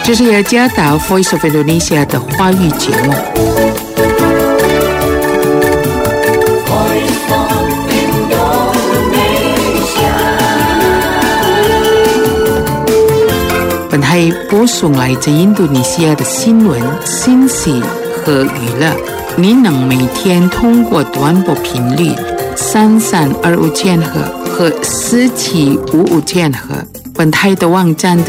这是雅加达 Voice of Indonesia 的华语节目。本台播送来自印度尼西亚的新闻、信息和娱乐。您能每天通过短波频率3325千赫和4755千赫，本台的网站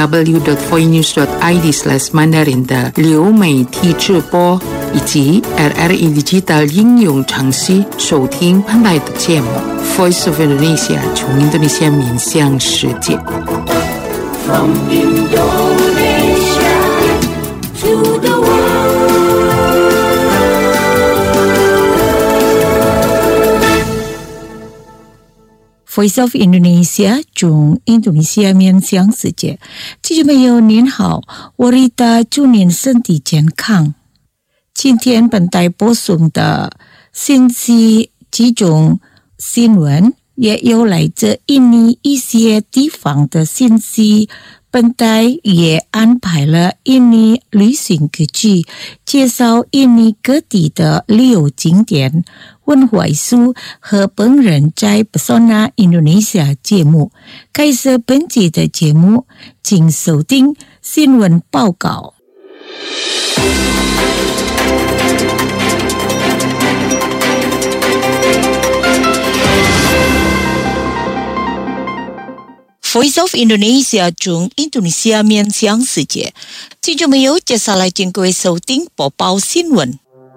www.voinews.id/mandarin 的流媒体直播，以及 RRI Digital 应用程序收听本台的节目。Voice of Indonesia 从印度尼西亚面向世界。From Indonesia to the world.Voice of Indonesia 从印度尼西亚面向世界。听众朋友您好，我是的祝您身体健康。今天本台播送的信息几种新闻，也有来自印尼一些地方的信息。本台也安排了印尼旅行歌曲，介绍印尼各地的旅游景点、文化艺术和本人在 Pesona Indonesia 节目。开始本集的节目，请收听新闻报告。Voice of Indonesia 从印度尼西亚面向世界。听众朋友，接下来请各位收听播报新闻。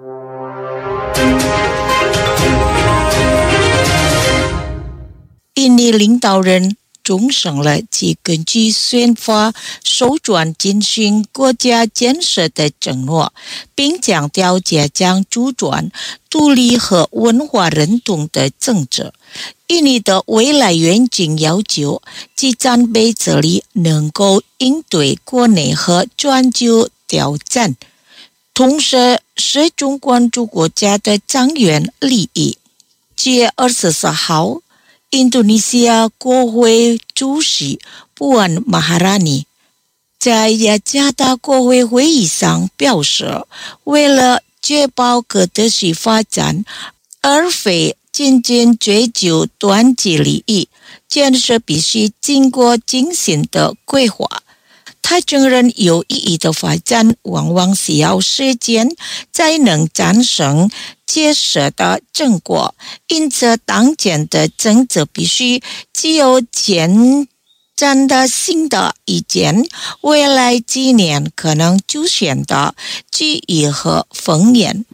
印尼领导人重申了其根据宪法首转进行国家建设的承诺，并强调加强主权、独立和文化认同的政策。印尼的未来愿景要求其战备这里能够应对国内和全球挑战，同时始终关注国家的长远利益。7月24号，印度尼西亚国会主席Puan Maharani 在雅加达国会会议上表示，为了确保可持续发展，而非仅仅追求短期利益，建设必须经过精心的规划。他承认有意义的发展往往需要时间才能产生切实的成果，因此当前的政策必须具有前瞻的新的意见，未来几年可能出现的机遇和风险。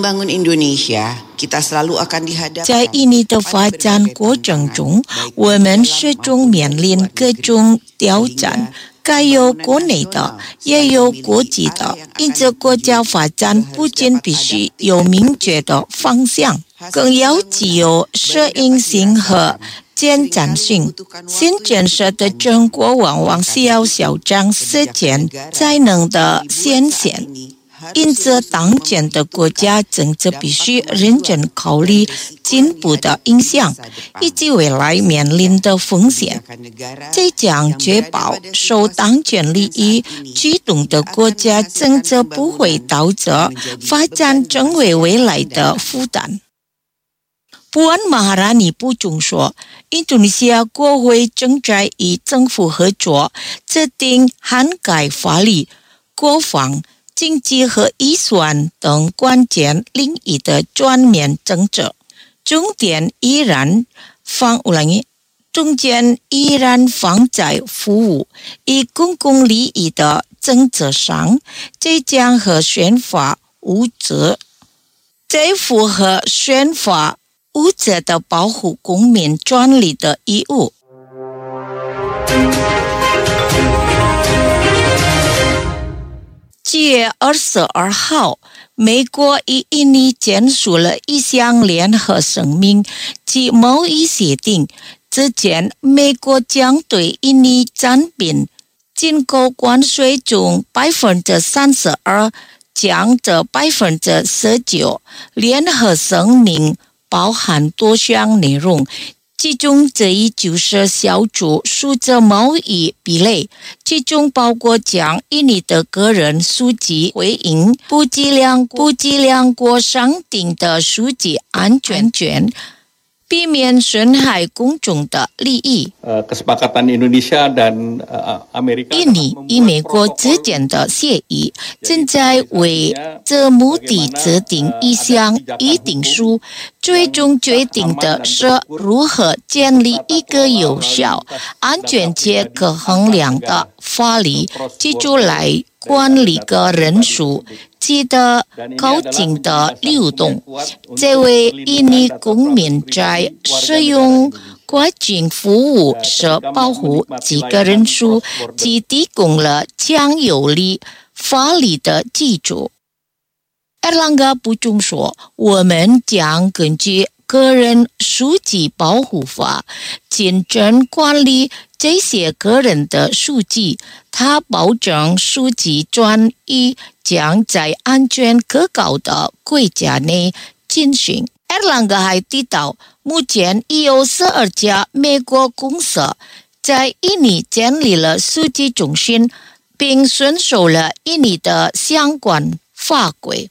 在印尼的发展过程中，我们始终面临各种挑战，该有国内的，也有国际的。因此，国家发展不仅必须有明确的方向，更要具有适应性和前瞻性。新建设的成果往往需要小张时间才能的显现。因此，当前的国家政策必须认真考虑进步的影响以及未来面临的风险，这将确保受当前利益驱动的国家政策不会导致发展成为未来的负担。Puan Maharani 补充说，印度尼西亚国会正在与政府合作，制定涵盖法律、国防、经济和预算等关键领域的全面政策，重点依然放在服务与公共利益的政策上，这将和宪法无责，这符合宪法无责的保护公民权利的义务。7月22号，美国与印尼签署了一项联合声明及贸易协定。之前，美国将对印尼产品进口关税从 32% 降至 19%。联合声明包含多项内容， 其中这一就是小组负责贸易壁垒，其中包括将印尼的个人数据回应不计量过商定的数据安全权，避免损害公众的利益。印尼与美国之间的协议正在为这目的制定一项议定书，最终决定的是如何建立一个有效、安全且可衡量的法律制度来管理个人数及的高进的流动。这位印尼公民在使用跨境服务时保护几个人数，即提供了强有力法律的基础。Erlangga补充说，我们将根据个人数据保护法谨慎管理这些个人的数据，他保证数据转移将在安全可靠的国家内进行。Erlangga还提到，目前已有12家美国公司在印尼建立了数据中心，并遵守了印尼的相关法规。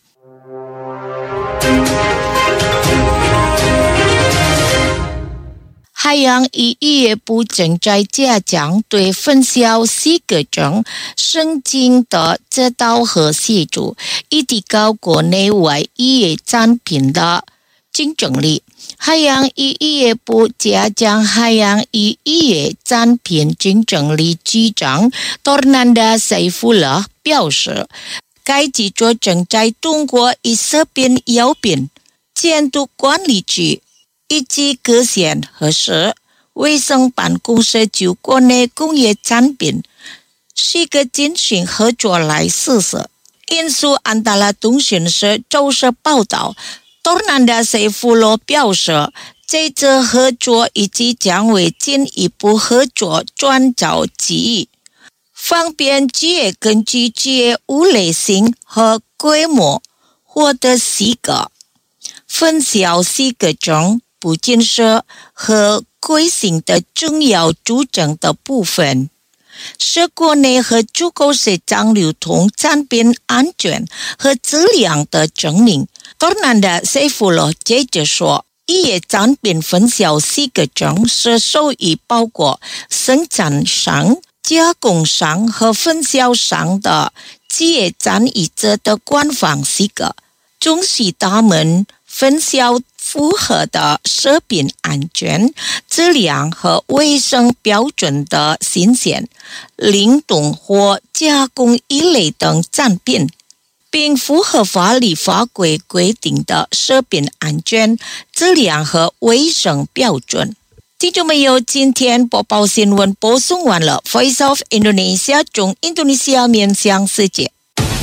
海洋与渔业部正在加强对分销许可证申请的指导和协助，以提高国内外渔业产品的竞争力。海洋与渔业部加强海洋与渔业产品竞争力局长 Tornanda Saifullah 表示，该机构正在通过与食品药品监督管理局以及各县和市卫生办公室就国内工业产品是个进行合作来实施。因素安达拉通讯社周四报道，Tornanda Saifullah 表示，这次合作以及将为进一步合作创造机遇，方便企业根据企业务类型和规模获得许可。分销许可证不仅是和规性的重要组成的部分，是国内和出口市场流通产品安全和质量的证明。Tornanda Saifullah 接着说，渔业产品分销许可证是属于包括生产商、加工商和分销商的企业参与者的官方许可，准许他们分销符合的食品安全、质量和卫生标准的新鲜、冷冻或加工一类等产品，并符合法律法规规定的食品安全、质量和卫生标准。听众朋友，今天播报新闻播送完了。Voice of Indonesia 中印度尼西亚面向世界。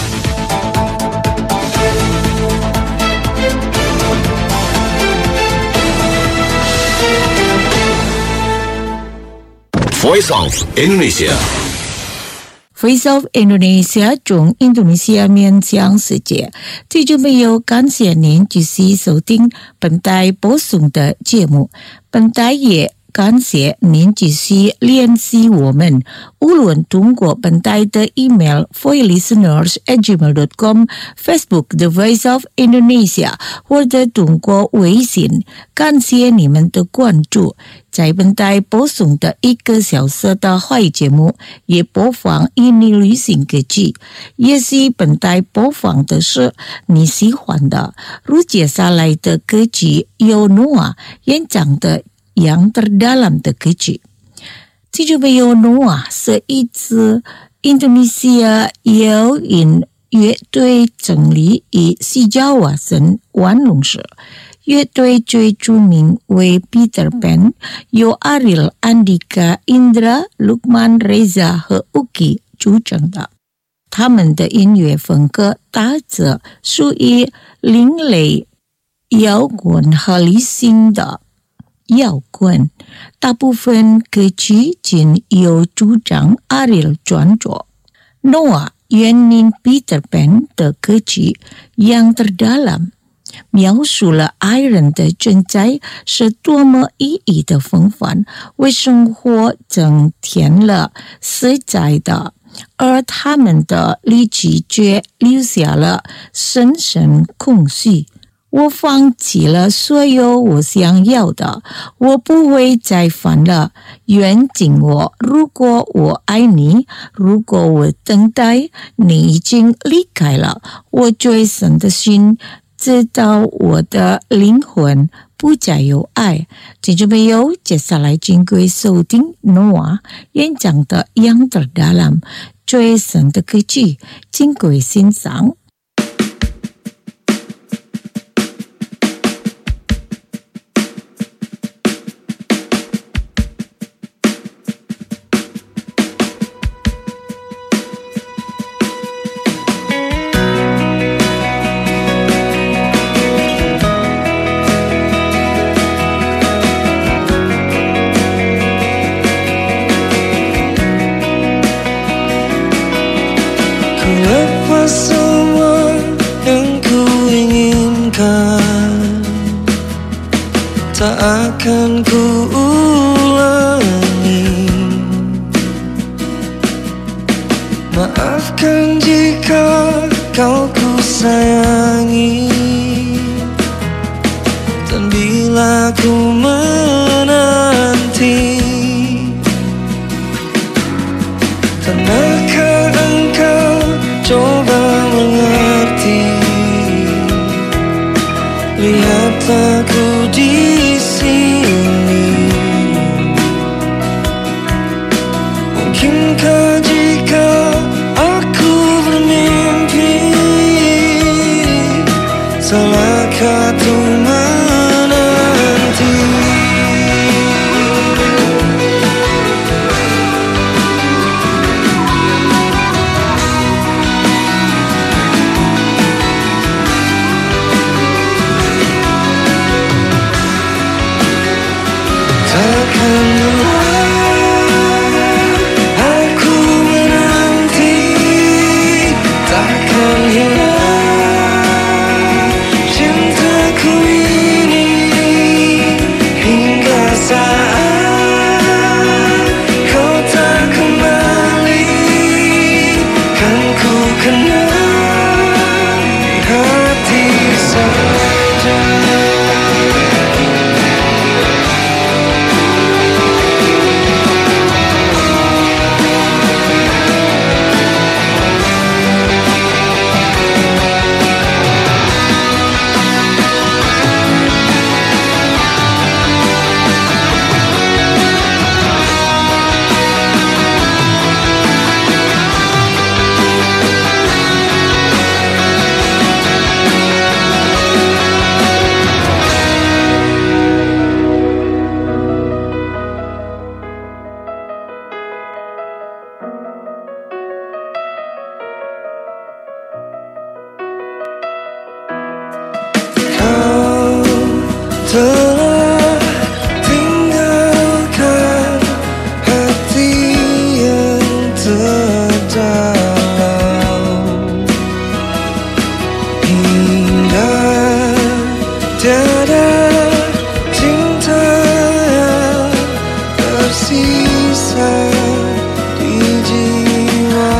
Voice of Indonesia Voice of Indonesia 中印度尼西亚面向世界。听众朋友，感谢您继续收听本台播送的节目。本台也感谢您继续联系我们，无论通过本台的 email voilisteners@gmail.com、 Facebook The Voice of Indonesia 或者通过微信。感谢你们的关注。在本台播送的1个小时的华语节目也播放印尼旅行歌曲，也是本台播放的是你喜欢的。如接下来的歌曲由 Noah 演唱的Yang Terdalam的歌曲。听众朋友， Noah 是一支印度尼西亚摇滚乐队，成立于Sejauh省玩龙市。乐队最著名为 Peter Pan， 由 Ariel、 Andika、 Indra、 Lukman、 Reza 和 Uki 组成的。他们的音乐风格大致属于另类摇滚和理性的摇滚，大部分歌曲均由主唱 Ariel 创作。 Noah 援引 Peter Pan 的歌曲 Yang Terdalam， 描述了爱人的存在是多么意义的风范，为生活增添了色彩的，而他们的离奇却留下了深深空隙。我放弃了所有我想要的，我不会再烦了。远近我，如果我爱你，如果我等待，你已经离开了，我最深的心知道我的灵魂不再有爱。听众朋友，接下来经过收听 Noah 演讲的《Yang Terdalam》最深的歌曲，经过欣赏。 Tak akan ku ulangi. Maafkan jika kau ku sayangi, dan bila ku menanti, pernahkah engkau coba mengerti? Lihatlah ku di mungkinkah jika aku bermimpi, salahkah tu menanti? Takkan telah tinggalkan hati yang terdalam, hingga tiada cinta yang tersisa di jiwa.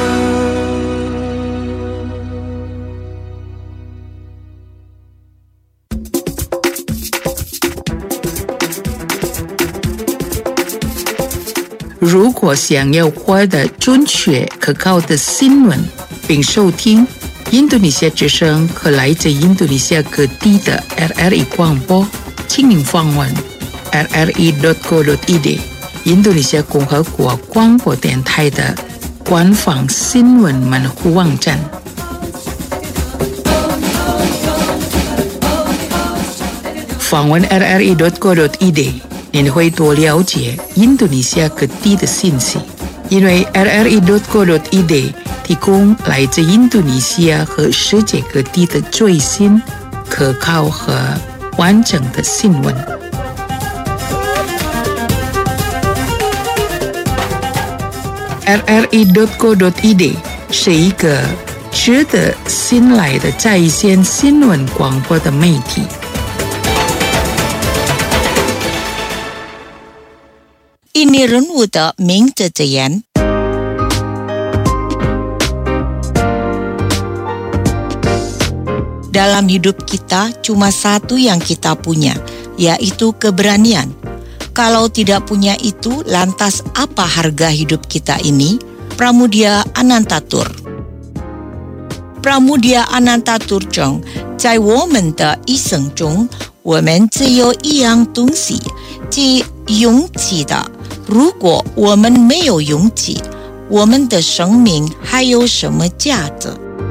« 如果想要获得准确可靠的新闻，并收听印度尼西亚之声和来自印度尼西亚各地的 RRI 广播，请您访问 rri.co.id 印度尼西亚共和国广播电台的官方新闻门户网站。访问 rri.co.id， 您会多了解印度尼西亚各地的信息，因为 rri.co.id 提供来自印度尼西亚和世界各地的最新、可靠和完整的新闻。rri.co.id 是一个值得信赖的在线新闻广播的媒体。 Ini人物的名字字眼。Dalam hidup kita cuma satu yang kita punya, yaitu keberanian. Kalau tidak punya itu, lantas apa harga hidup kita ini? Pramudia Anantatur。 Pramudia Anantatur 中，在我们的一生中，我们只有一样东西，即勇气的。如果我们没有勇气，我们的生命还有什么价值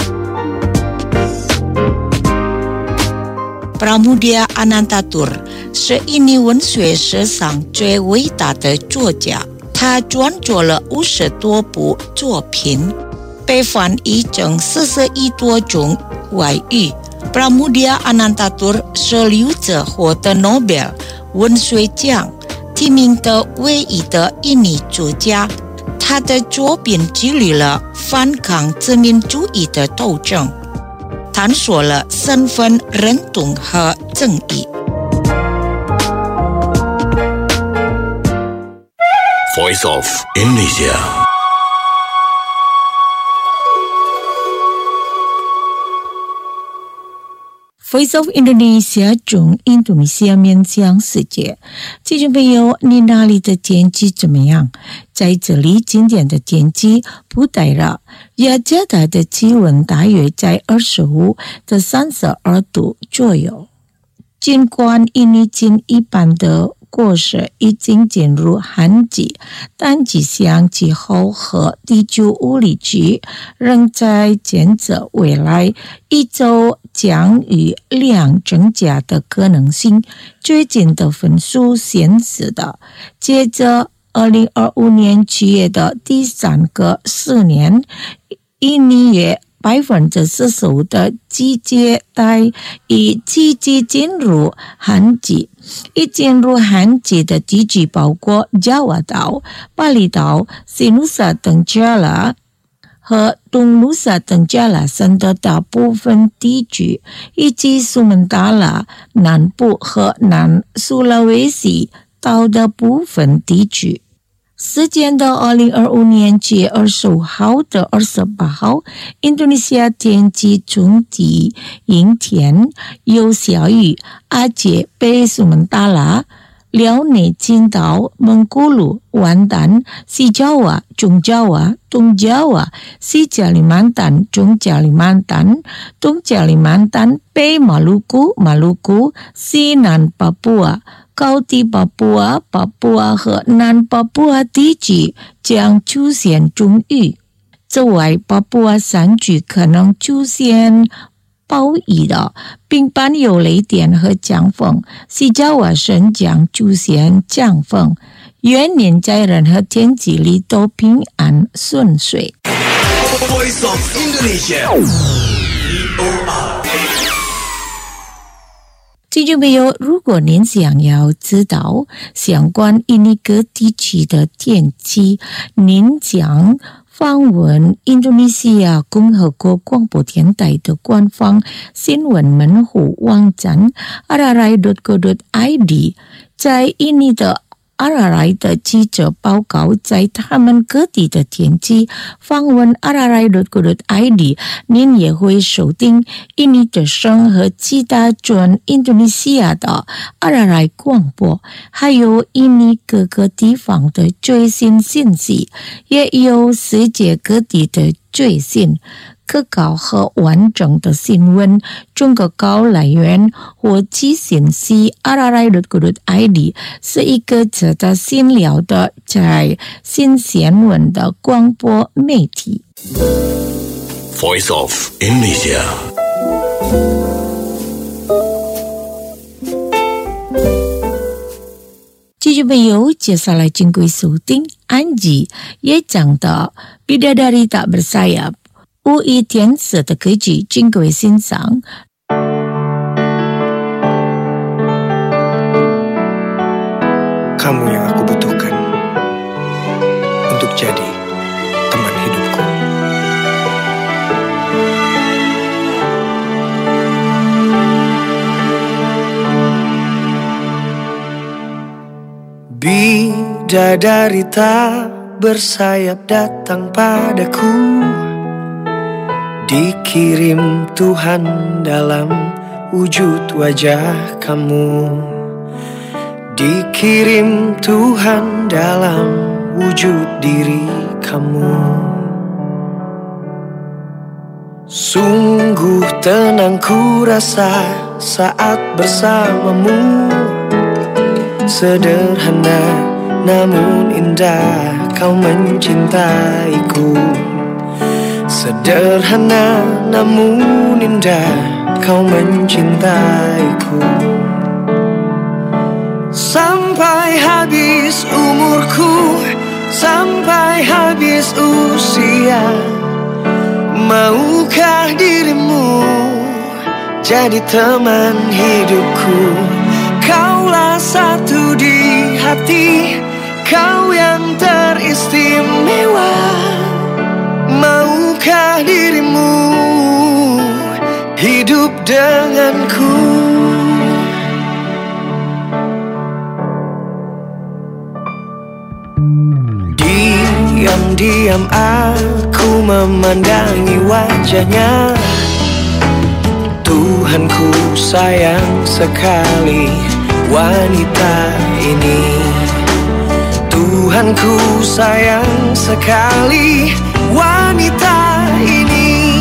？Pramudia Anantatur 是印尼文学史上最伟大的作家，他创作了50多部作品，被翻译成41多种外语。Pramudia Anantatur 是6次获得诺贝尔文学奖提名的唯一的印尼作家，他的作品激励了反抗殖民主义的斗争，探索了身份认同和正义。 Voice of Indonesia。 Voice of Indonesia 中印度尼西亚面向世界。听众朋友，你那里的天气怎么样？在这里，今天的天气不太热，雅加达的气温大约在25到32度左右。尽管印尼近一半的国时已经进入旱季，但气象气候和地区物理局仍在监测未来一周降雨量增加的可能性。最近的分数显示的，接着2025年7月的第3个4年，印尼约45%的季节带已积极进入旱季。已进入旱季的地区包括加瓦岛、巴厘岛、西努萨登加拉和东努萨登加拉省的大部分地区，以及苏门答腊南部和南苏拉威西岛的部分地区。时间的2025年7月25号到28号，印度尼西亚天气总体阴天，有小雨，而且北苏门答腊、辽宁青岛、蒙古鲁、掼蛋、西爪哇、中爪哇、东爪哇、西加里曼丹、中加里曼丹、东加里曼丹、北马鲁古、西南巴布亚、高地巴布亚和南巴布亚地区将出现中雨。此外，巴布亚山区可能出现暴雨的，并伴有雷电和强风。西爪哇省将出现强风。愿您在任何天气里都平安顺遂。 Voice of Indonesia。 听众朋友，如果您想要知道相关印尼各地区的天气，您将访问印度尼西亚共和国广播电台的官方新闻门户网站 rri.co.id， 在印尼的RRI 的记者报告在他们各地的天气。访问 rri.co.id， 您也会收听印尼的声和其他准印度尼西亚的 RRI 广播，还有印尼各个地方的最新信息，也有世界各地的最新可靠和完整的新闻。中国高来源或其信息 rri.co.id 是一个值得信赖的在新新闻的广播媒体。 Voice of Indonesia。 继续朋友，接下来请各位收听安吉也讲的 Bidadari Tak Bersayap UI 天使的歌曲，请各位欣赏。 Kamu yang aku butuhkan untuk jadi teman hidupku. Bidadari tak bersayap datang padaku, dikirim Tuhan dalam wujud wajah kamu. Dikirim Tuhan dalam wujud diri kamu. Sungguh tenang ku rasa saat bersamamu. Sederhana namun indah kau mencintaiku. Sederhana namun indah kau mencintaiku. Sampai habis umurku, sampai habis usia, maukah dirimu jadi teman hidupku? Kaulah satu di hati, kau yang teristimewa. Maukah dirimu hidup denganku? Diam-diam aku memandangi wajahnya. Tuhanku sayang sekali wanita ini. Tuhanku sayang sekali wanita ini.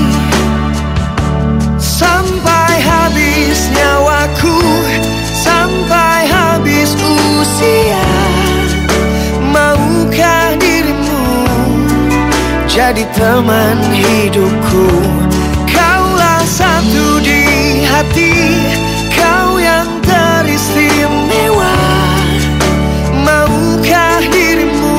Sampai habis nyawaku, sampai habis usia, maukah dirimu jadi teman hidupku? Kaulah satu di hati, kau yang teristimewa. Maukah dirimu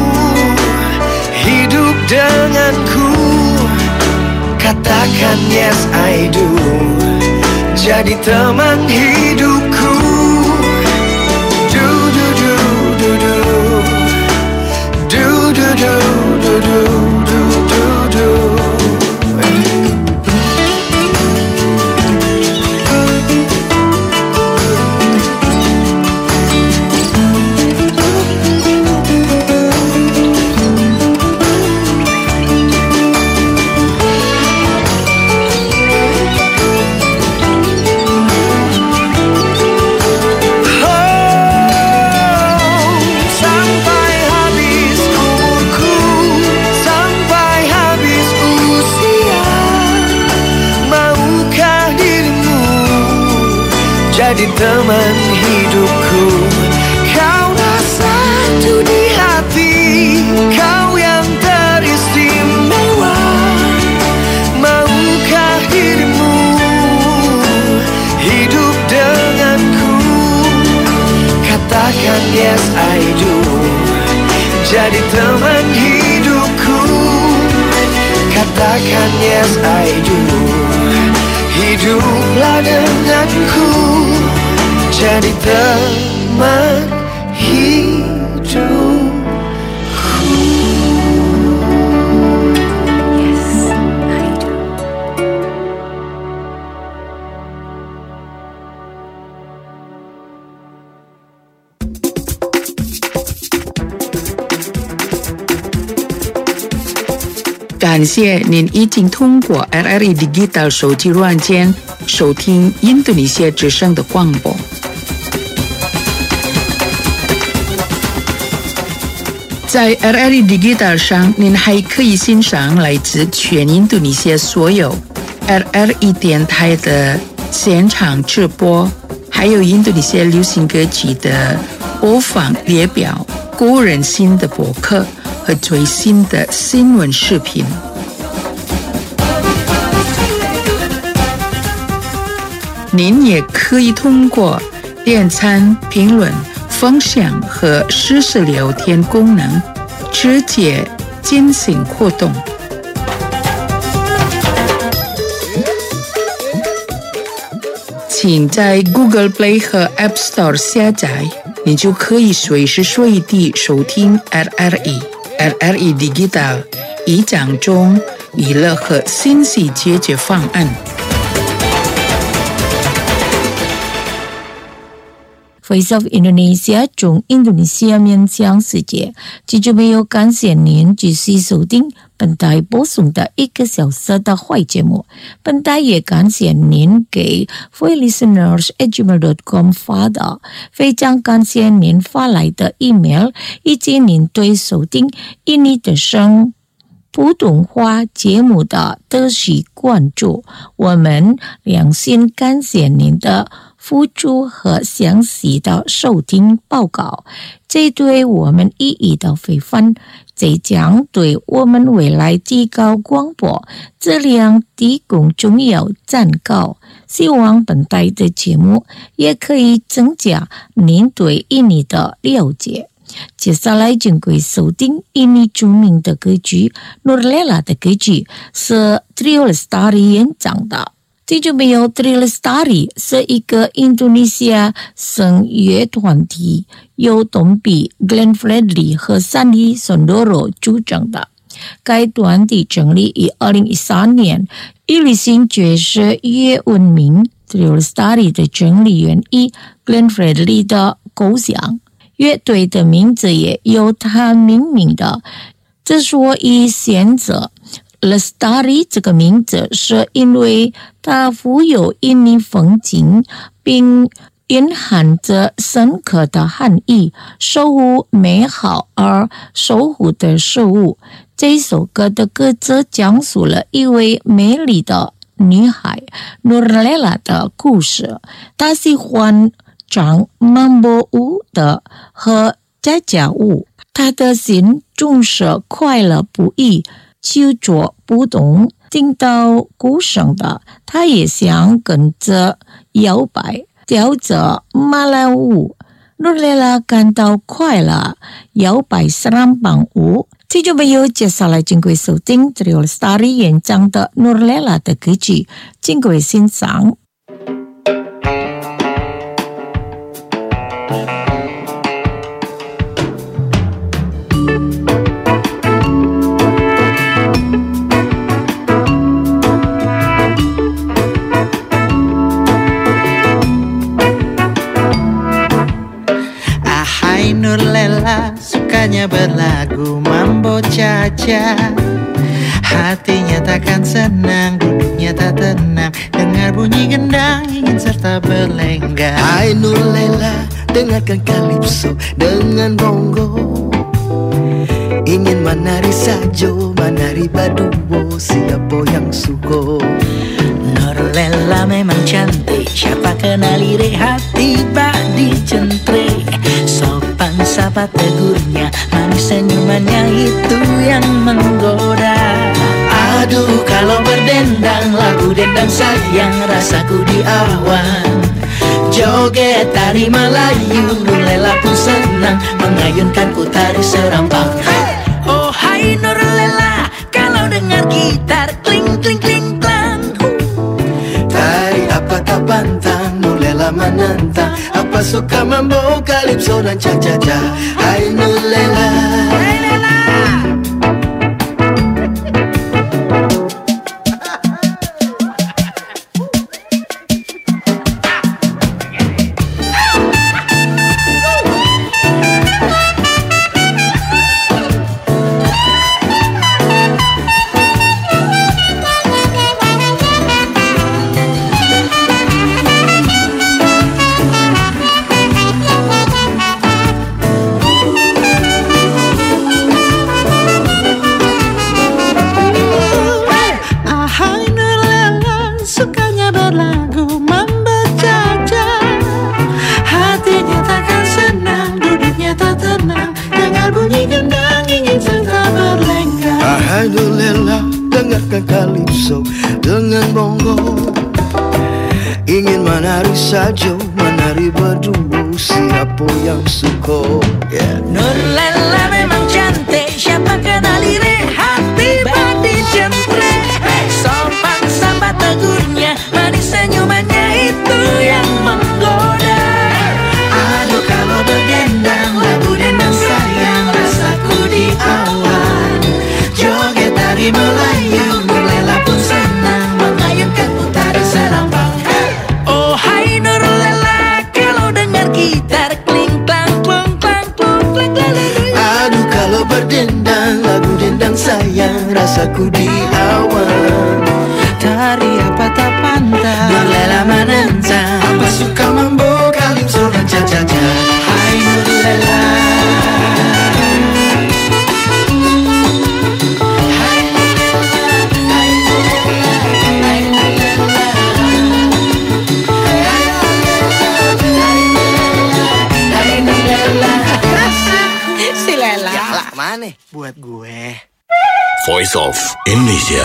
hidup denganku? Katakan yes I do, jadi teman hidupku. Do do do do do, do do do do do do do do. Jadi teman hidupku. Kaulah satu di hati, kau yang teristimewa. Maukah dirimu hidup denganku? Katakan yes I do, jadi teman hidupku. Katakan yes I do, hiduplah denganku, jadi teman hidupku. Yes, I do. 感谢您已经通过 RRI Digital 手机软件收听印度尼西亚之声的广播。在 RRI Digital 上，您还可以欣赏来自全印度尼西亚所有 RRI 电台的现场直播，还有印度尼西亚流行歌曲的播放列表、个人新的博客和最新的新闻视频。您也可以通过点赞、评论、分享和实时聊天功能直接进行互动。请在 Google Play 和 App Store 下载，你就可以随时随地收听 RRI Digital 以讲中娱乐和信息解决方案。 Voice of Indonesia 中印度尼西亚面向世界，记住没有？感谢您继续收听本台播送的1个小时的坏节目。本台也感谢您给 voicelisteners@gmail.com 发的，非常感谢您发来的 email， 以及您对收听印尼的声普通话节目的持续关注，我们良心感谢您的付出和详细的收听报告，这对我们意义的非凡，这将对我们未来提高广播质量提供重要参考。希望本台的节目也可以增加您对印尼的了解。接下来请各位收听印尼著名的歌剧 Nurlela 的歌剧是 Trio Lestari 演唱的。记住没有？ Trio Lestari 是一个印度尼西亚声乐团体，由董比、Glenn Fredly 和Sandy Sondoro 组成的。该团体成立于2013年，以旅行爵士乐闻名。Trio Lestari 的成立源于 Glenn Fredly 的构想，乐队的名字也由他命名的。之所以选择 Lestari 这个名字，是因为它富有印尼风情，并蕴含着深刻的含义，守护美好而守护的事物。这首歌的歌词讲述了一位美丽的女孩 Nurlela 的故事。她喜欢唱曼波舞的和家家舞，她的心总是快乐不已，纠着不动。听到鼓声的，她也想跟着摇摆，跳着马来舞。Nurlela感到快乐，摇摆上棒舞。记住没有？接下来请各位收听 Trio Lestari 演唱的 Nurlela 的歌曲，请各位欣赏。 Nurlela sukanya berlagu mambo caca, hatinya takkan senang, duduknya tak tenang, dengar bunyi gendang ingin serta berlenggak. Hai Nurlela, dengarkan kalipso dengan bongo, ingin menari sajo, menari baduo, siapa yang suko. Nurlela memang cantik, siapa kenali hati bak dicentre. Sopan sapa tegurnya, manis senyumannya itu yang menggoda. Aduh kalau berdendang, lagu dendang sayang rasaku di awan. Joget tari Melayu, Nurlela pun senang, mengayunkan ku tari serambang. Oh hai Nurlela, kalau dengar gitar kling kling kling klang. Tari apa tak pantang, Nurlela menentang. Apa suka mambo, kalipso dan cha-cha-cha. Hai Nurlela, hai Nurlela. Dengarkan kalipso dengan bongo, ingin menari sajo, menari berdua, siapa yang suko. Nurlela memang cantik, siapa kenali hati badi centre. Sopan sapa tegurnya, manis senyumannya itu yang menggoda. Aduh kalau berdendang, lagu dendang sayang rasaku di awan. Joget tari Melayu, Nurlela pun senang, mengayunkan ku tari serambang. Oh hai Nurlela, kalau dengar gitar aku di awan. Tari apa tak pandai, Nurlela menentang, Apa suka mambo calypso dan cha-cha-cha. hai Nurlela. si Lela. Galak mana buat gue. Voice of Indonesia.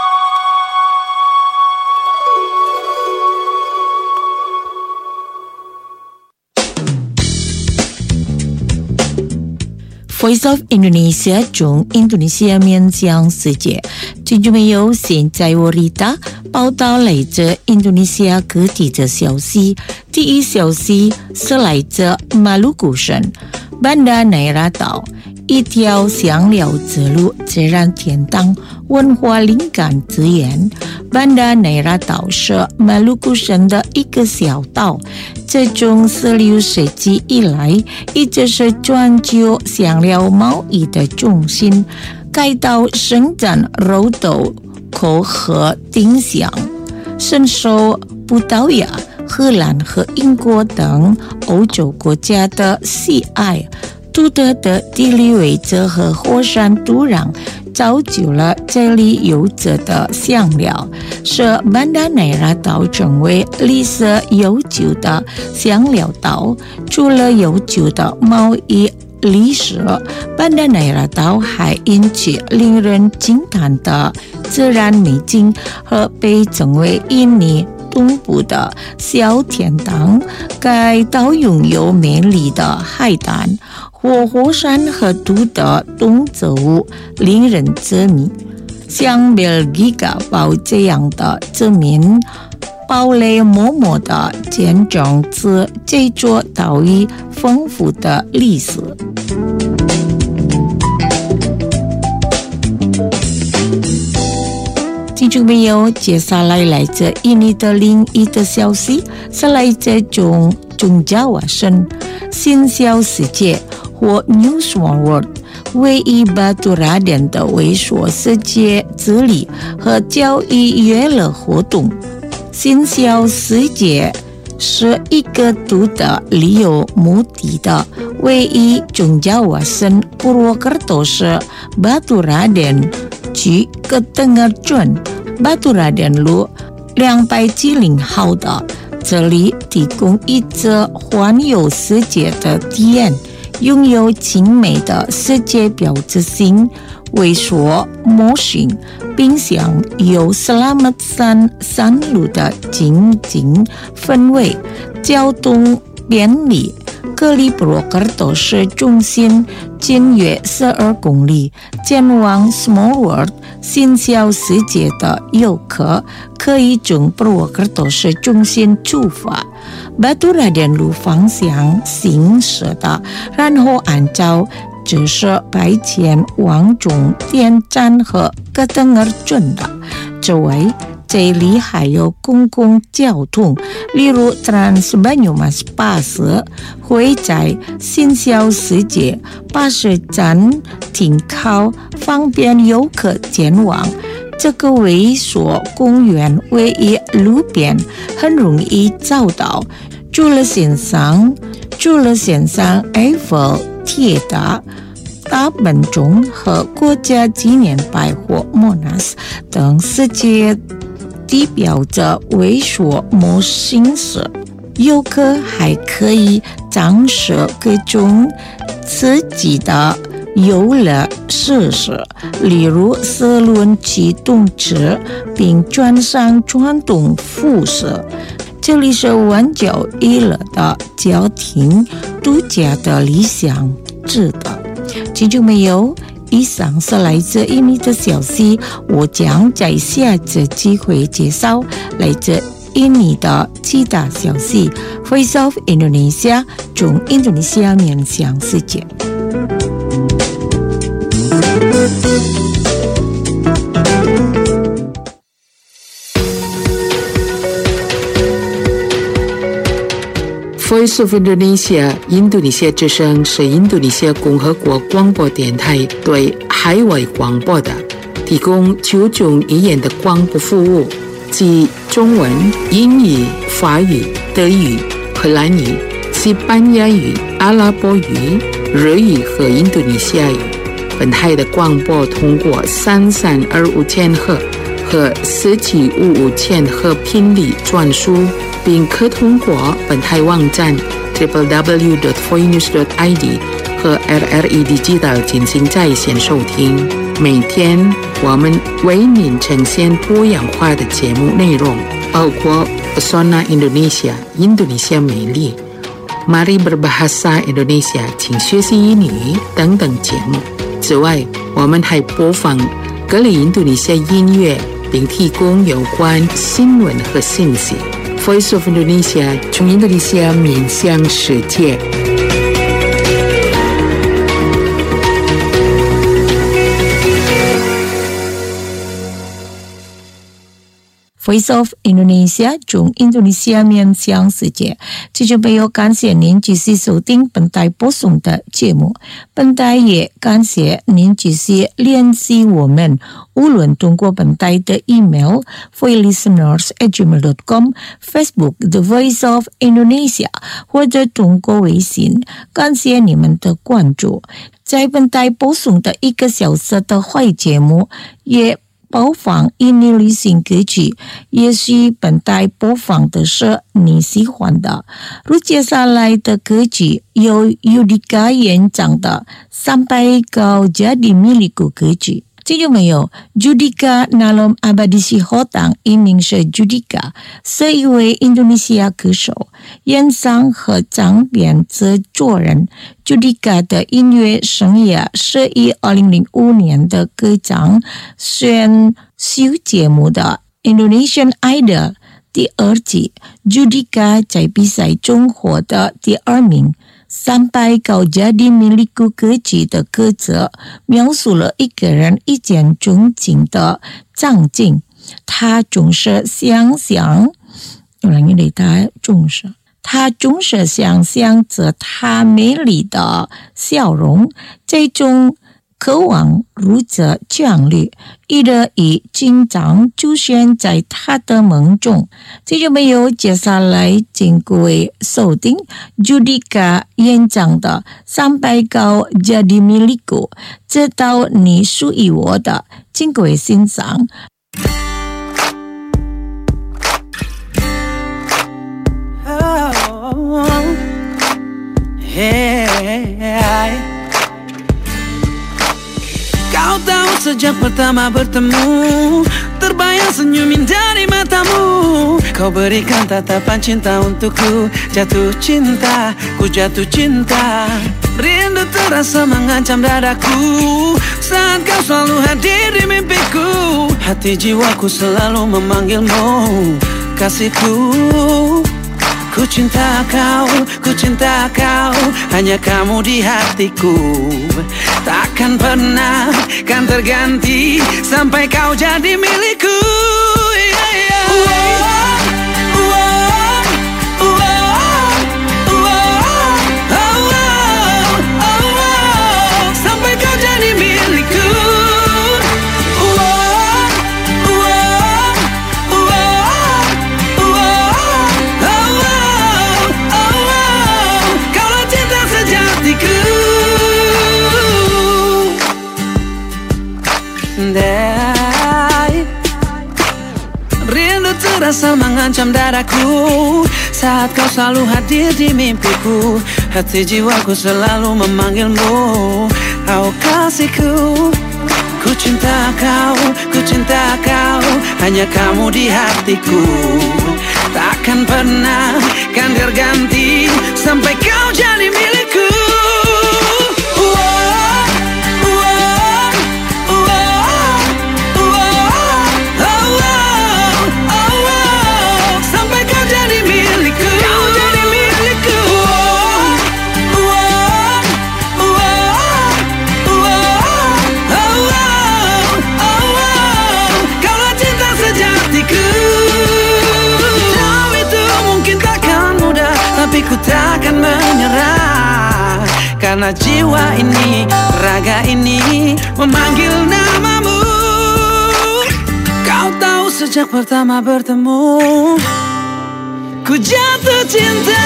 Voice of Indonesia 中印度尼西亚面向世界，听众朋友，现在我丽达报道来自印度尼西亚各地的消息。第一消息是来自马鲁古省班达奈拉岛，一条香料之路，自然天堂，文化灵感之源。班达奈拉岛是马鲁古省的一个小岛，自从16世纪以来，一直是全球香料贸易的中心。该岛生产肉豆、口和丁香，深受葡萄牙、荷兰和英国等欧洲国家的喜爱。独特的地理位置和火山土壤造就了这里有着的香料，使班达奈拉岛成为历史悠久的香料岛。除了悠久的贸易历史，班达奈拉岛还引起令人惊叹的自然美景和被称为印尼东部的小天堂。该岛拥有美丽的海滩、活火山和独特动植物，令人着迷。像贝尔吉嘎堡这样的殖民堡垒默默地见证着这座岛屿丰富的历史。听众朋友，接下来来自印尼的另一个消息是来自中加瓦省新消世界或 New Small World 位于巴杜拉点的微缩世界治理和教育娱乐活动。新消世界是一个独特旅游目的地，位于中加瓦省布罗格多市巴杜拉点区各tengah镇巴杜拉点路270号的，这里提供一次环游世界的体验，拥有精美的世界标志性微缩模型，并享有Selamat山路的经济氛围，交通便利。隔离布罗格多市中心近约12公里，前往 Small World 新消世界的游客可以从布罗格多市中心出发，巴杜拉点路方向行驶的，然后按照指示白前往终点站和各tengah镇的。此外，这里还有公共交通，例如 Trans Banyumas巴士会在新消世界巴士站停靠，方便游客前往。这个微缩公园位于路边，很容易找到。除了线上埃菲尔铁塔、大本钟和国家纪念百货 Monas 等世界地标着微缩模型时，游客还可以尝试各种刺激的游乐设施，例如4轮驱动车，并穿上传统服饰。这里是玩脚娱乐的家庭度假的理想值得。听众朋友，以上是来自印尼的消息，我将在下次机会介绍来自印尼的其他消息。Voice of Indonesia 中印度尼西亚面向世界。 Voice of Indonesia 印度尼西亚之声是印度尼西亚共和国广播电台对海外广播的提供9种语言的广播服务，即中文、英语、法语、德语、荷兰语、西班牙语、阿拉伯语、日语和印度尼西亚语。本台的广播通过3325千赫和1755千赫频率转输，并可通过本台网站 www.foinews.id 和 RRE Digital 进行在线收听。每天我们为您呈现多样化的节目内容，包括 Pesona Indonesia 印度尼西亚美丽、Mari Berbahasa Indonesia 请学习英语等等节目。此外，我们还播放各类印度尼西亚音乐，并提供有关新闻和信息。Voice of Indonesia 从印度尼西亚面向世界。 Voice of Indonesia 从印度尼西亚面向世界，这就没有感谢您继续收听本台播送的节目。本台也感谢您继续联系我们，无论通过本台的 email voilisteners@gmail.com、Facebook The Voice of Indonesia， 或者通过微信。感谢你们的关注。在本台播送的1个小时的会节目也播放印尼流行歌曲，也许本台播放的是你喜欢的。如接下来的歌曲由 Judika 演唱的 Sampai Kau Jadi Milikku 歌曲。这就没有 Judika Nalom Abadisi Hotang 艺名是 Judika， 是一位印度尼西亚歌手、演唱和唱片制作人。Judika 的音乐生涯是以2005年的歌唱选秀节目的 Indonesian Idol 第2季 Judika 在比赛中获得第2名。Sampai Kau Jadi Milikku 歌曲的歌词描述了一个人一见钟情的场景，他总是想象着她美丽的笑容，这种渴望如此强烈，一直已经常出现在他的梦中。这就没有接下来经过收听 Judika 演唱的 Sampai Kau Jadi Milikku， 直到你属于我的，经过欣赏。 Kau tahu sejak pertama bertemu, terbayang senyumin dari matamu. Kau berikan tatapan cinta untukku, jatuh cinta, ku jatuh cinta. Rindu terasa mengancam dadaku, saat kau selalu hadir di mimpiku. Hati jiwaku selalu memanggilmu, kasihku. Ku cinta kau, hanya kamu di hatiku. Takkan pernah kan terganti sampai kau jadi milikku. Sampai kau jadi milikku. Rindu terasa mengancam dadaku, saat kau selalu hadir di mimpiku. Hati jiwaku selalu memanggilmu, oh kasihku. Ku cinta kau, hanya kamu di hatiku. Takkan pernah kan terganti sampai kau jadi milikku. Ku takkan menyerah, karena jiwa ini, raga ini memanggil namamu. sejak pertama bertemu, ku jatuh cinta.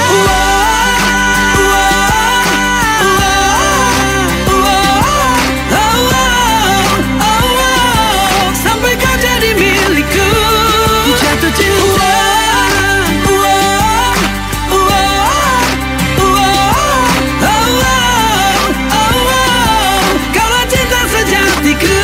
Sampai kau jadi milikku, ku jatuh cinta. Kaulah cinta sejatiku.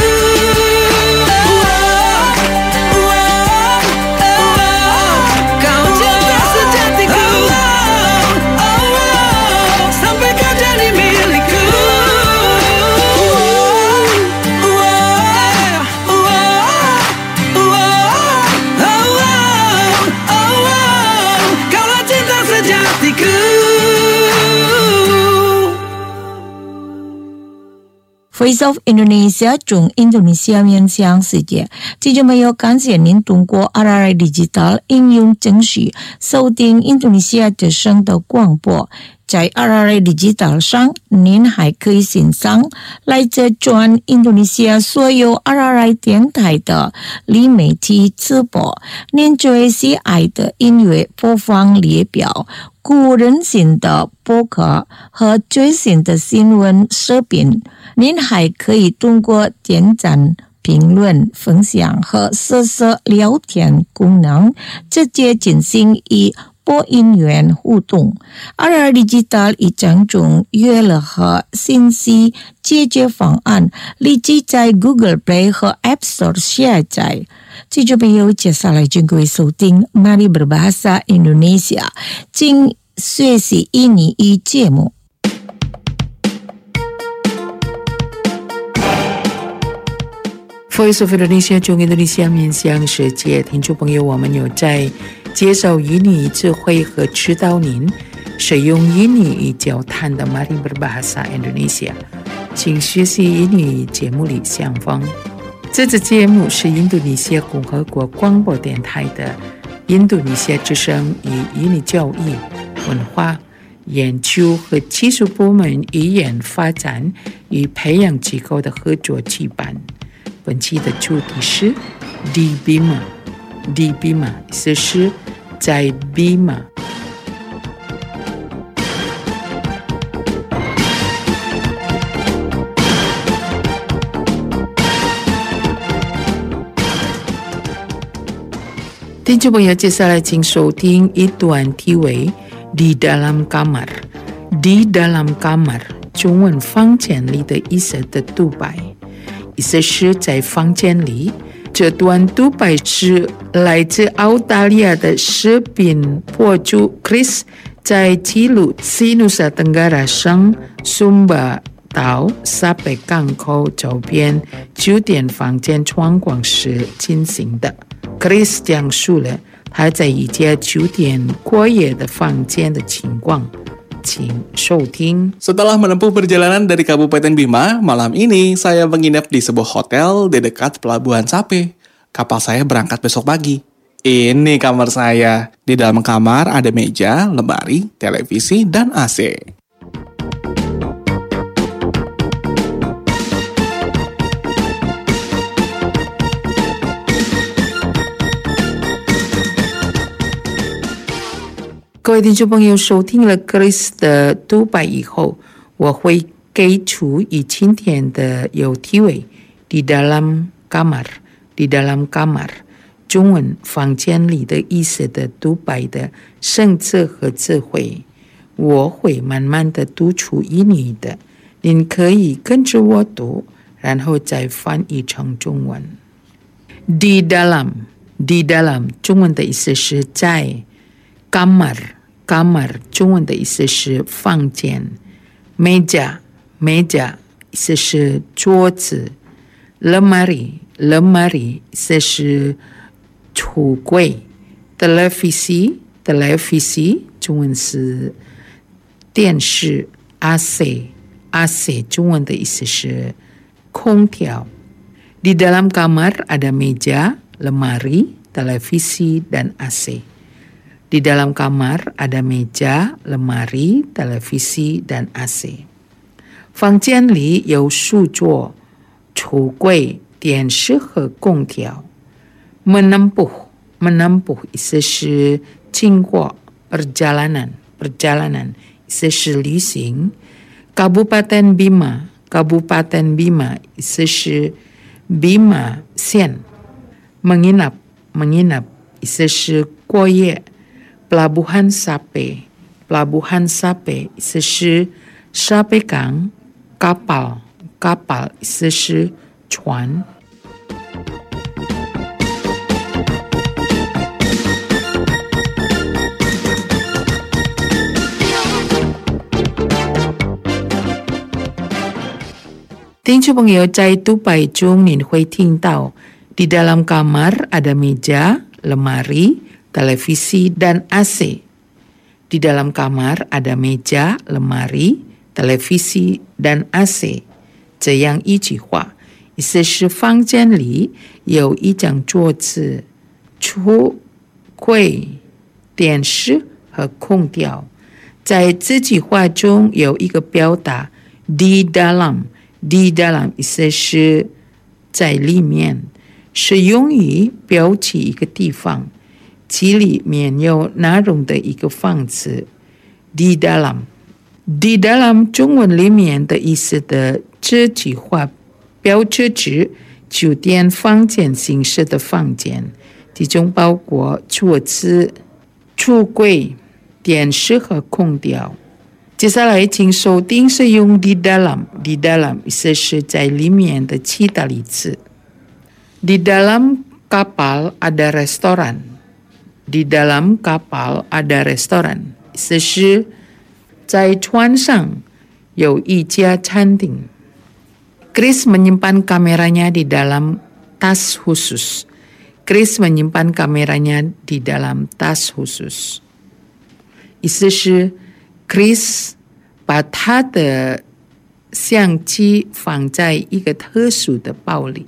Voice of Indonesia 中印度尼西亚面向世界，这就没有感谢您通过 RRI Digital 应用程序收听印度尼西亚之声的广播。在 RRI Digital 上，您还可以欣赏来自全印度尼西亚所有 RRI 电台的流媒体直播。您最喜爱的音乐播放列表、个人性的播客和最新的新闻视频。您还可以通过点赞、评论、分享和实时聊天功能直接进行与播音员互动。RRI Digital 一张中娱乐和信息解决方案立即在 Google Play 和 App Store 下载。这就没有接下来请各位收听 Mari Berbahasa Indonesia 请学习印尼语节目。 Voice of Indonesia 中印度尼西亚面向世界，听众朋友，我们有在介绍印尼语智慧和指导您使用印尼语交谈的 Mari Berbahasa Indonesia 请学习印尼语节目里相逢。这支节目是印度尼西亚共和国广播电台的印度尼西亚之声与印尼教育、文化、研究和技术部门语言发展与培养机构的合作举办。本期的主题是 di Bima， 意思是在 Bima。听众朋友，接下来请收听一段题为 Di Dalam Kamar。Di Dalam Kamar 中文房间里的意思的独白，意思是在房间里。这段独白是来自澳大利亚的视频博主 Chris 在记录西努萨登嘎拉省苏巴岛沙北港口周边酒店房间窗光时进行的。Chris 讲述了他在一家酒店过夜的房间的情况，请收听。 Setelah menempuh perjalanan dari Kabupaten Bima, malam ini saya menginap di sebuah hotel di dekat Pelabuhan Sape. Kapal saya berangkat besok pagi. Ini kamar saya. Di dalam kamar ada meja, lemari, televisi, dan AC. 各位听众朋友，收听了 Chris 的独白以后，我会给出以今天的有题为 Di Dalam Kamar。Di Dalam Kamar 中文房间里的意思的独白的生字和智慧，我会慢慢的读出印尼的，您可以跟着我读，然后再翻译成中文。Di dalam 中文的意思是在。Kamar 中文的意思是房间。Meja 意思是桌子。Lemari 意思是橱柜。Televisi 中文是电视。AC 中文的意思是空调。Di dalam kamar ada meja, lemari, televisi, dan AC. Di dalam kamar ada meja, lemari, televisi, dan AC. 房间里有书桌、橱柜、电视和空调。 menempuh 意思是经过 perjalanan 意思是旅行。Kabupaten Bima 意思是 Bima 县。menginap 意思是过夜。Pelabuhan Sape 意思是 Sape港。kapal 意思是船。听众朋友，在独白中你会听到 di dalam kamar ada meja, lemari, televisi, dan AC. Di dalam kamar ada meja, lemari, televisi, dan AC. 这样一句话，意思是房间里有一张桌子、橱柜、电视和空调。在这句话中有一个表达 di dalam 意思是在里面，是用于标记一个地方，其里面有内容的一个房子。di dalam 中文里面的意思的这句话标志指酒店房间形式的房间，其中包括桌子、橱柜、电视和空调。接下来请收听使用 di dalam 意思是在里面的其他例子。Di dalam kapal ada restoran. Di dalam kapal ada restoran 意思是在船上有一家餐厅。Chris menyimpan kameranya di dalam tas khusus. Chris menyimpan kameranya di dalam tas khusus 意思是Chris 把他的相机放在一个特殊的包里。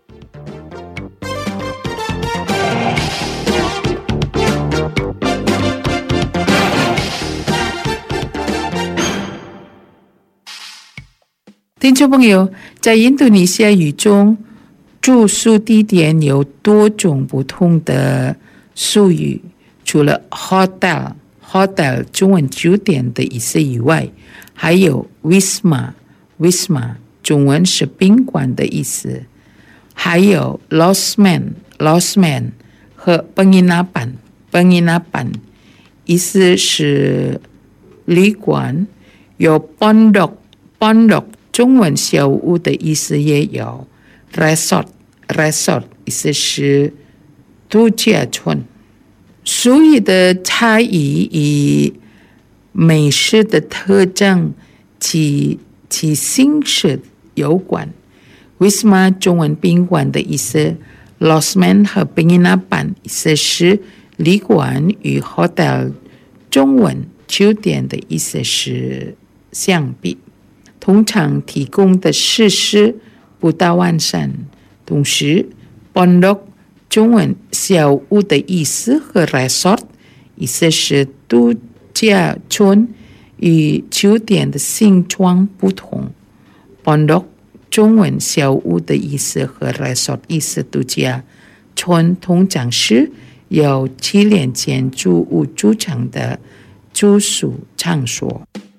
听众朋友，在印度尼西亚语中，住宿地点有多种不同的术语，除了 hotel 中文酒店的意思以外，还有 wisma 中文是宾馆的意思，还有 losmen 和 penginapan 意思是旅馆，有 pondok 中文小屋的意思也有， resort 意思是度假村。术语的差异与美食的特征及其形式有关。Wisma 中文宾馆的意思， Losmen 和 Penginapan 意思是旅馆与 Hotel 中文酒店的意思是相比，通常提供的设施不大完善。同时 Pondok 中文小屋的意思和 resort 意思是度假村与酒店的形状不同。Pondok 中文小屋的意思和 resort 意思度假村通常是由起连建筑物组成的住宿场所。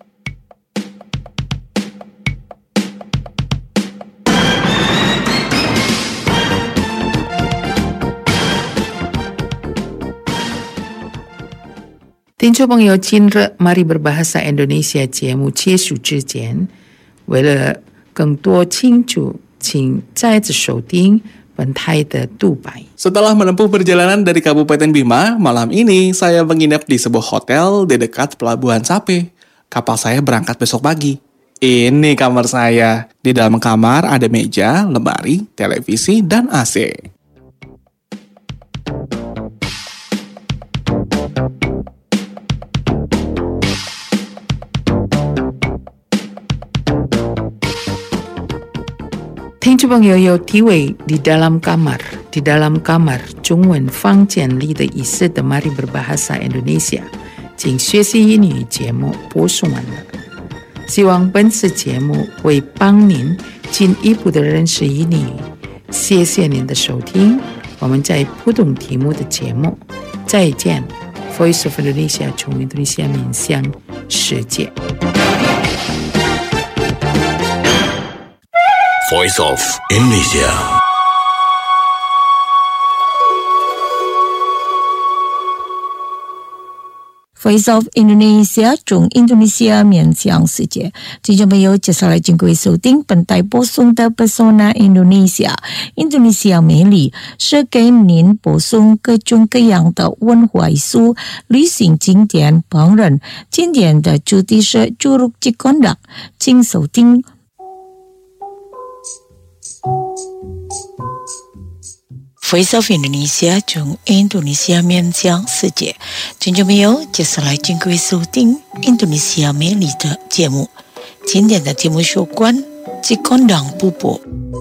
听众朋友，今日 Mari Berbahasa Indonesia 节目结束之前，为了更多清楚，请再次收听本台的独白。 Setelah menempuh perjalanan dari Kabupaten Bima, malam ini saya menginap di sebuah hotel di dekat Pelabuhan Sape. Kapal saya berangkat besok pagi. Ini kamar saya. Di dalam kamar ada meja, lemari, televisi, dan AC. 听众朋友有体会 di dalam kamar 中文房间里的意思的 Mari Berbahasa Indonesia 请学习英语节目播送完了，希望本次节目会帮您进一步的认识英语。谢谢您的收听， 我们在不同题目的节目再见。 Voice of Indonesia 从印度尼西亚面向世界。 Voice of Indonesia. Voice of Indonesia 从印度尼西亚面向世界。听众朋友，接下来请各位收听本台播送的 Pesona Indonesia 印度尼西亚美丽，是给您播送各种各样的文化艺术、旅行景点、烹饪。今天的主题是Curug Cikondak，请收听。Voice of Indonesia 从印度尼西亚面向世界。听众朋友，接下来请各位收听印度尼西亚美丽的节目。今天的节目有关Cikondak瀑布。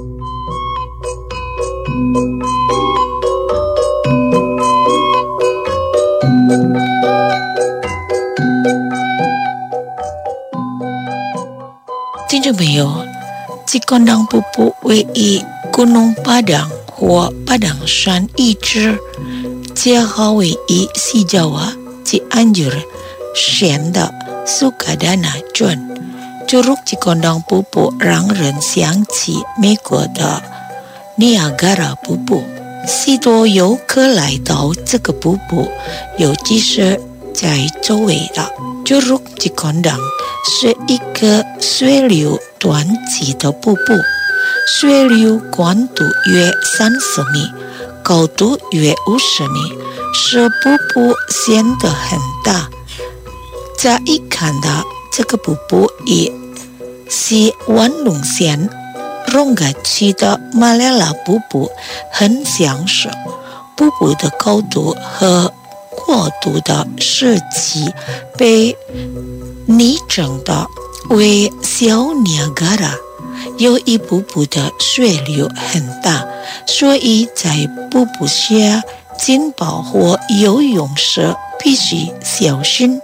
听众朋友，Cikondak瀑布位于Gunung Padang或巴挡山遗址，结合位于西爪哇Cianjur县的Sukadana郡。Curug Cikondak瀑布让人想起美国的尼亚加拉瀑布。许多游客来到这个瀑布，尤其是在周围的。Curug Cikondak是一个水流湍急的瀑布。水流宽度约30米，高度约50米，使瀑布显得很大。乍一看到这个瀑布也是万隆县荣嘎区的马来拉瀑布很相似。瀑布的高度和过度的湿气被拟成的为小尼亚加拉。有一瀑布的水流很大，所以在瀑布下浸泡或游泳时必须小心。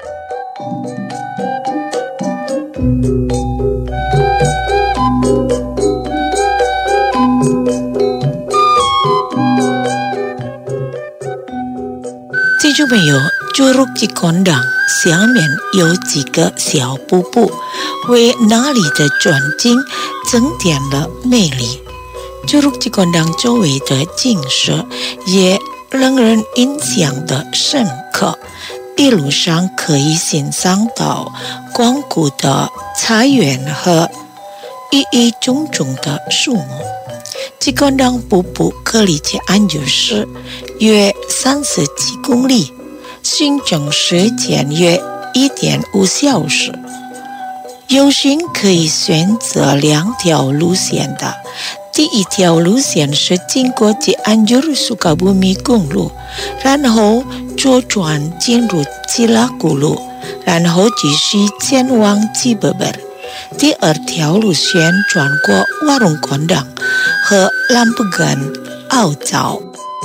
听众朋友，Curug Cikondak下面有几个小瀑布，为那里的环境增添了美丽。Curug Cikondak周围的景色也让人印象的深刻，一路上可以欣赏到广阔的菜园和郁郁葱葱的树木。Cikondak瀑布距离Cianjur市约37公里，行程时间约1.5小时。游行可以选择2条路线的。第一条路线是经过Cianjur Sukabumi公路，然后左转进入基拉古路，然后继续前往Cibeber。第二条路线转过Warung Gondang和Lampegan澳洲。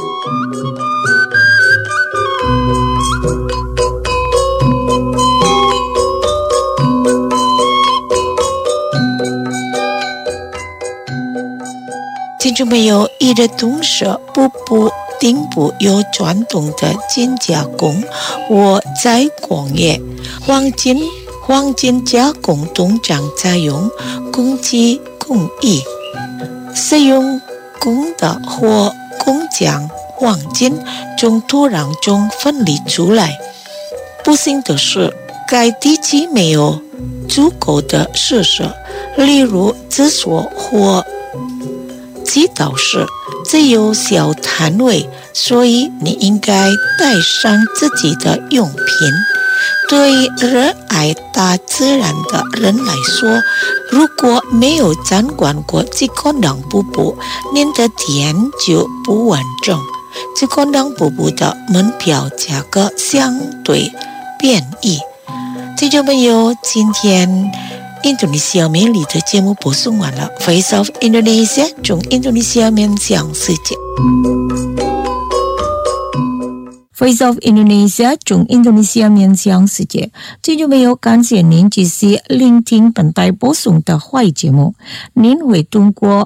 听众朋友，一的同时，瀑布顶部有传统的金加工或再工业，黄金加工通常采用公鸡工艺，使用公的或工匠黄金从土壤中分离出来。不幸的是，该地区没有足够的设施，例如厕所或祈祷室，只有小摊位，所以你应该带上自己的用品。对热爱大自然的人来说，如果没有参观过Cikondak瀑布，您的体验就不完整。Cikondak瀑布的门票价格相对便宜。听众朋友，今天印度尼西亚美丽的节目播送完了。Voice of Indonesia 从印度尼西亚面向世界。Voice of Indonesia 从印度尼西亚面向世界。听众朋友，感谢您继续聆听本台播送的华语节目。您会通过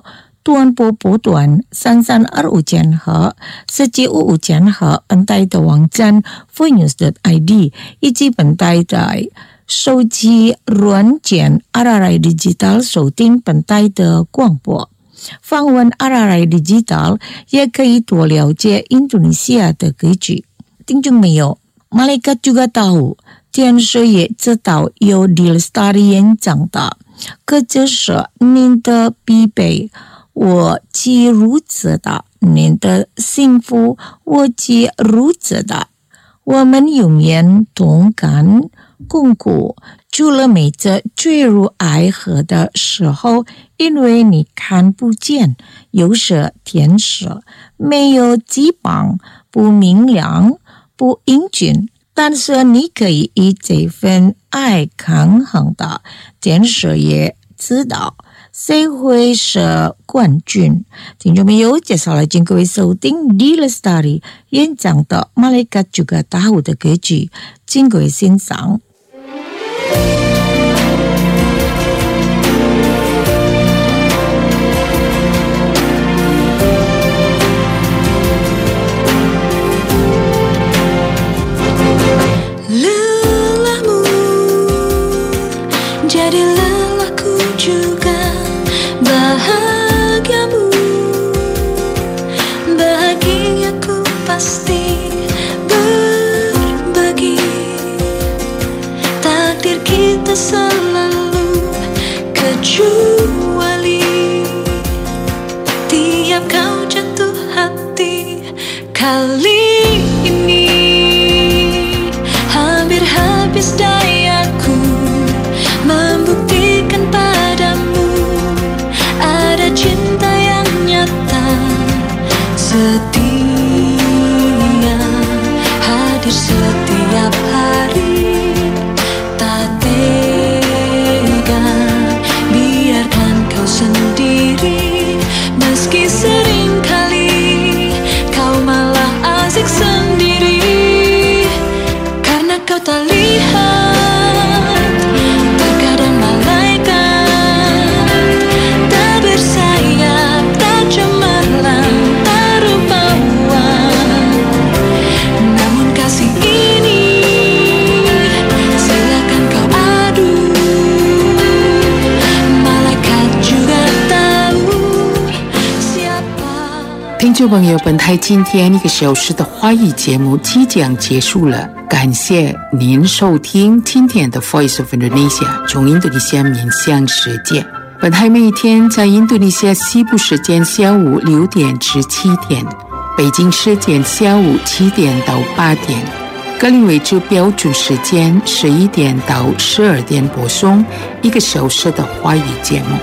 Tuan Po Po Tuan 3325间和1755间和本台的网站 foinews.id 以及本台的手机软件 RRI Digital 收听本台的广播。访问 RRI Digital 也可以多了解印度尼西亚的歌曲。听众朋友， Malaikat juga tahu， 天使也知道有 dilestarian 长大，可这是您的必备，我既如此的，您的幸福我既如此的，我们永远同甘共苦。除了每次坠入爱河的时候，因为你看不见，有时天使没有翅膀，不明亮，不英俊，但是你可以以这份爱抗衡的。天使也知道谁会是冠军。听众朋友，接下来请各位收听 Dilestari 演唱的 Malaikat juga tahu 的歌曲，请各位欣赏。 Lelahmu jadi lelahku juga, bahagiamu bahagiaku pasti berbagi. Takdir kita selalu kecuali tiap kau jatuh hati. Kali ini hampir habis dayaku membuktikan padamu ada cinta yang nyata, setia, hadir setiap hari. Tak tega biarkan kau sendiri, meski sering kali kau malah asik sendiri. Karena kau tak lihat, terkadang malaikat tak bersayap, tak cemerlang, tak rupawan. Namun kasih ini silakan kau adu, malaikat juga tahu siapa。 听众朋友，本台今天1个小时的华语节目即将结束了，感谢您收听今天的 Voice of Indonesia 从印度尼西亚面向世界。本台每天在印度尼西亚西部时间下午6点至7点，北京时间下午7点到8点，格林威治标准时间11点到12点播送1个小时的华语节目。